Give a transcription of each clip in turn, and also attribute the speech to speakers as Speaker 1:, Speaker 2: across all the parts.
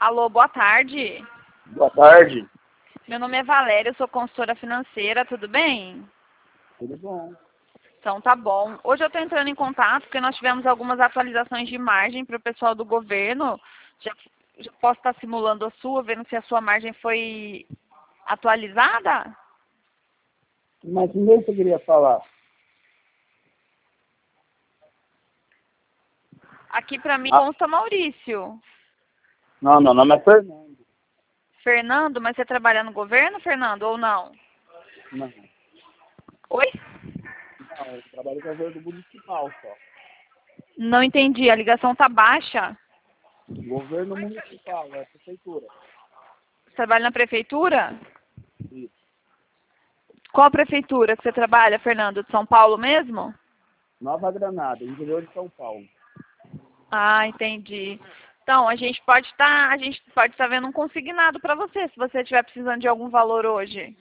Speaker 1: Alô, boa tarde.
Speaker 2: Boa tarde.
Speaker 1: Meu nome é Valéria, eu sou consultora financeira, tudo bem?
Speaker 2: Tudo bom?
Speaker 1: Então tá bom. Hoje eu estou entrando em contato porque nós tivemos algumas atualizações de margem para o pessoal do governo. Já posso estar simulando a sua, vendo se a sua margem foi atualizada?
Speaker 2: Mas ninguém você queria falar.
Speaker 1: Aqui para mim consta Maurício.
Speaker 2: Não, meu nome é Fernando.
Speaker 1: Fernando, mas você trabalha no governo, Fernando, ou não?
Speaker 2: Não,
Speaker 1: Oi?
Speaker 2: eu trabalho com o governo municipal só.
Speaker 1: Não entendi, a ligação tá baixa.
Speaker 2: Governo municipal, é prefeitura.
Speaker 1: Você trabalha na prefeitura?
Speaker 2: Isso.
Speaker 1: Qual prefeitura que você trabalha, Fernando? De São Paulo mesmo?
Speaker 2: Nova Granada, interior de São Paulo.
Speaker 1: Ah, entendi. Então, a gente pode estar vendo um consignado para você, se você estiver precisando de algum valor hoje.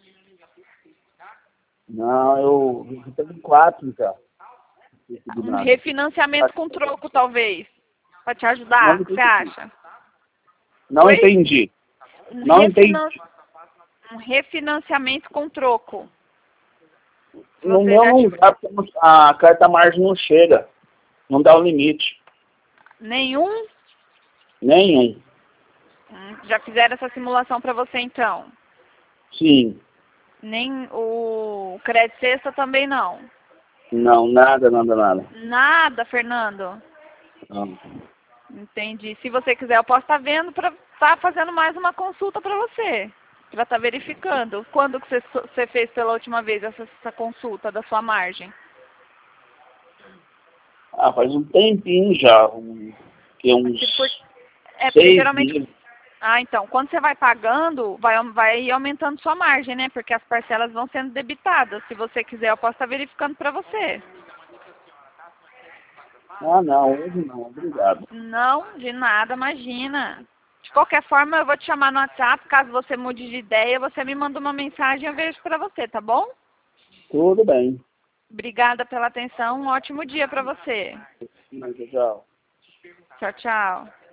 Speaker 2: Não, eu tenho 4 já.
Speaker 1: Um refinanciamento com troco, talvez, para te ajudar. O que você acha?
Speaker 2: Não
Speaker 1: Oi?
Speaker 2: entendi.
Speaker 1: Um
Speaker 2: Não entendi.
Speaker 1: Um refinanciamento com troco.
Speaker 2: No meu não dá, porque a carta margem não chega. Não dá o limite.
Speaker 1: Nenhum?
Speaker 2: Nenhum.
Speaker 1: Já fizeram essa simulação para você, então?
Speaker 2: Sim.
Speaker 1: Nem o crédito sexta também não?
Speaker 2: Não, nada.
Speaker 1: Nada, Fernando?
Speaker 2: Não.
Speaker 1: Entendi. Se você quiser, eu posso estar vendo para estar fazendo mais uma consulta para você. Para estar verificando. Quando que você fez pela última vez essa consulta da sua margem?
Speaker 2: Faz um tempinho já. Uns
Speaker 1: Porque
Speaker 2: 6
Speaker 1: geralmente...
Speaker 2: dias.
Speaker 1: Ah, então, quando você vai pagando, vai aumentando sua margem, né? Porque as parcelas vão sendo debitadas. Se você quiser, eu posso estar verificando para você.
Speaker 2: Não, hoje não. Obrigado.
Speaker 1: Não, de nada, imagina. De qualquer forma, eu vou te chamar no WhatsApp. Caso você mude de ideia, você me manda uma mensagem e eu vejo para você, tá bom?
Speaker 2: Tudo bem.
Speaker 1: Obrigada pela atenção. Um ótimo dia para você.
Speaker 2: Tchau.
Speaker 1: Tchau, tchau.